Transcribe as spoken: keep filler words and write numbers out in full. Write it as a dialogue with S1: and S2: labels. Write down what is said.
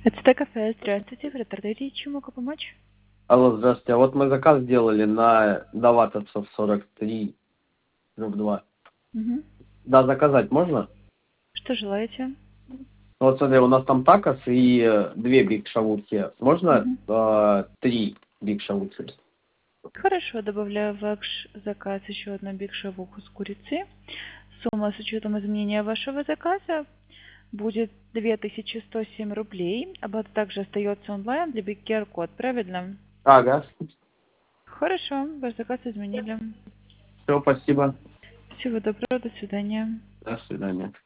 S1: Это кафе. Здравствуйте. В ретардете чем могу помочь?
S2: Алло, здравствуйте. А вот мы заказ сделали на Довлатовцев сорок три, дробь два.
S1: Угу.
S2: Да, заказать можно?
S1: Что желаете?
S2: Вот смотри, у нас там такос и э, две биг шавухи. Можно
S1: Угу.
S2: э, три биг шавухи?
S1: Хорошо, добавляю в ваш заказ еще одну биг-шавуху с курицей. Сумма с учетом изменения вашего заказа будет две тысячи сто семь рублей. Оплата также остается онлайн для биг ку ар код, правильно?
S2: Ага.
S1: Хорошо, ваш заказ изменили.
S2: Все, спасибо.
S1: Всего доброго, до свидания.
S2: До свидания.